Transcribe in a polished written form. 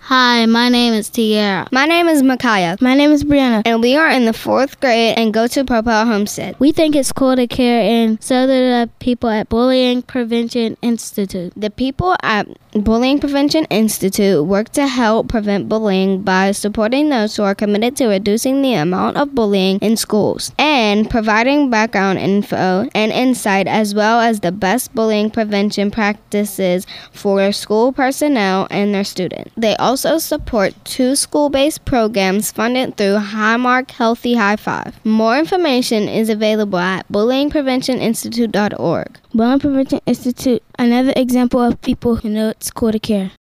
Hi, my name is Tiara. My name is Micaiah. My name is Brianna. And we are in the 4th grade and go to Propel Homestead. We think it's cool to care and so do the people at Bullying Prevention Institute. The people at Bullying Prevention Institute work to help prevent bullying by supporting those who are committed to reducing the amount of bullying in schools and providing background info and insight as well as the best bullying prevention practices for school personnel and their students. They also support 2 school-based programs funded through Highmark Healthy High Five. More information is available at bullyingpreventioninstitute.org. Bullying Prevention Institute, another example of people who know it's cool to care.